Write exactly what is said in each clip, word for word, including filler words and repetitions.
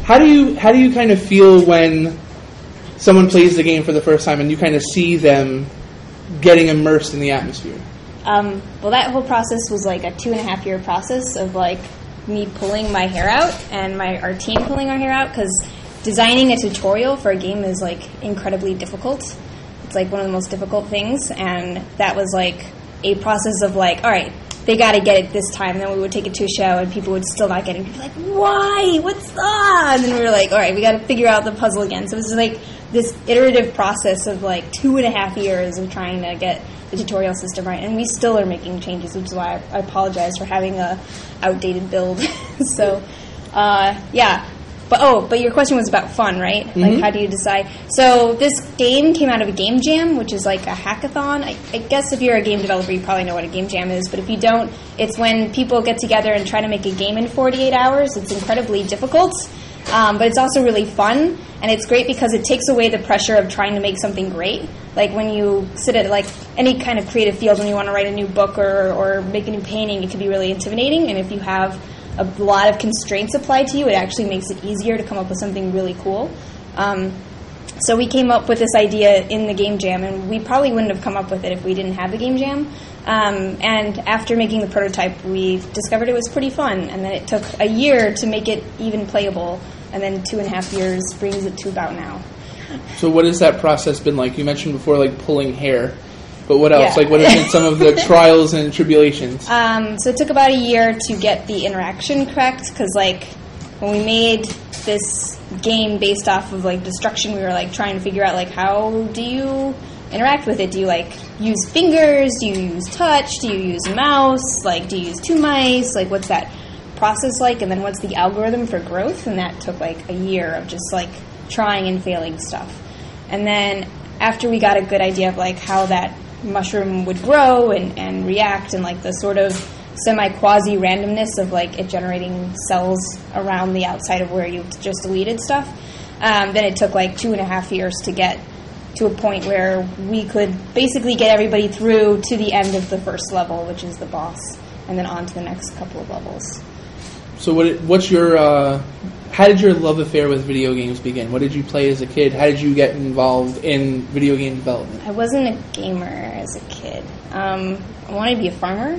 How do you how do you kind of feel when someone plays the game for the first time and you kind of see them getting immersed in the atmosphere? Um, well, that whole process was like a two and a half year process of like me pulling my hair out and my our team pulling our hair out, because designing a tutorial for a game is like incredibly difficult. It's like one of the most difficult things, and that was like a process of like, all right, they got to get it this time. And then we would take it to a show, and people would still not get it. People would be like, why? What's that? And then we were like, all right, we got to figure out the puzzle again. So it was like this iterative process of like two and a half years of trying to get the tutorial system right, and we still are making changes, which is why I, I apologize for having a outdated build. so, uh, yeah. But oh, but your question was about fun, right? Mm-hmm. Like, how do you decide? So this game came out of a game jam, which is like a hackathon. I, I guess if you're a game developer, you probably know what a game jam is. But if you don't, it's when people get together and try to make a game in forty-eight hours. It's incredibly difficult, um, but it's also really fun. And it's great because it takes away the pressure of trying to make something great. Like when you sit at like any kind of creative field, when you want to write a new book or, or make a new painting, it can be really intimidating. And if you have a lot of constraints applied to you, it actually makes it easier to come up with something really cool. Um, so we came up with this idea in the game jam, and we probably wouldn't have come up with it if we didn't have the game jam. Um, and after making the prototype, we discovered it was pretty fun, and then it took a year to make it even playable, and then two and a half years brings it to about now. So what has that process been like? You mentioned before, like, pulling hair. But what else? Yeah. Like, what have been some of the trials and tribulations? Um, so it took about a year to get the interaction correct, because, like, when we made this game based off of, like, destruction, we were, like, trying to figure out, like, how do you interact with it? Do you, like, use fingers? Do you use touch? Do you use mouse? Like, do you use two mice? Like, what's that process like? And then what's the algorithm for growth? And that took, like, a year of just, like, trying and failing stuff. And then after we got a good idea of, like, how that mushroom would grow and, and react, and like the sort of semi-quasi randomness of like it generating cells around the outside of where you just deleted stuff, um, then it took like two and a half years to get to a point where we could basically get everybody through to the end of the first level, which is the boss, and then on to the next couple of levels. So what? What's your? Uh, how did your love affair with video games begin? What did you play as a kid? How did you get involved in video game development? I wasn't a gamer as a kid. Um, I wanted to be a farmer.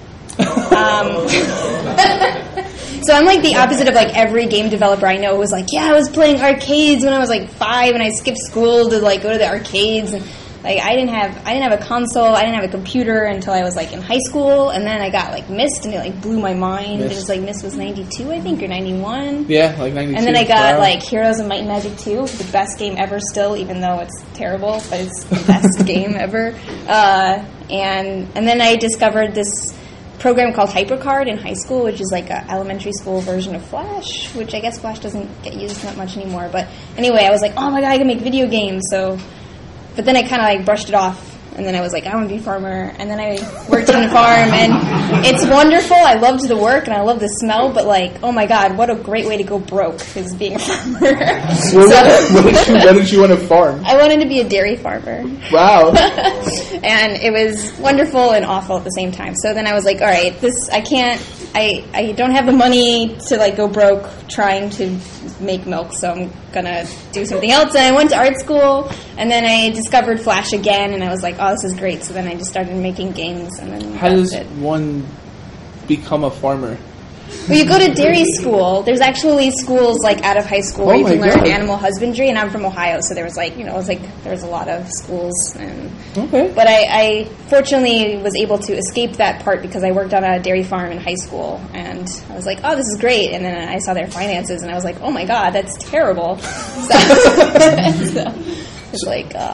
um, so I'm like the opposite of like every game developer I know who was like, yeah, I was playing arcades when I was like five, and I skipped school to like go to the arcades, and like I didn't have I didn't have a console, I didn't have a computer until I was like in high school, and then I got like Myst, and it like blew my mind. Myst. It was like Myst was ninety-two, I think, or ninety-one. Yeah, like ninety-two. And then I got wow. like Heroes of Might and Magic two, the best game ever still, even though it's terrible, but it's the best game ever. Uh, and and then I discovered this program called HyperCard in high school, which is like an elementary school version of Flash, which I guess Flash doesn't get used that much anymore. But anyway, I was like, oh my god, I can make video games. So, but then I kind of like brushed it off, and then I was like, I want to be a farmer. And then I worked on a farm, and it's wonderful. I loved the work, and I loved the smell, but like, oh my god, what a great way to go broke is being a farmer. Well, so, what, did you, what did you want to farm? I wanted to be a dairy farmer. Wow. And it was wonderful and awful at the same time. So then I was like, all right, this, I can't, I, I don't have the money to like go broke trying to make milk, so I'm gonna do something else. And I went to art school, and then I discovered Flash again, and I was like, oh, this is great. So then I just started making games, and then how does it. one become a farmer? Well, you go to dairy school. There's actually schools like out of high school where oh you can learn God. animal husbandry, and I'm from Ohio, so there was like, you know, it was like there was a lot of schools. And, okay. But I, I fortunately was able to escape that part because I worked on a dairy farm in high school, and I was like, oh, this is great. And then I saw their finances, and I was like, oh my God, that's terrible. So, so it's like, uh,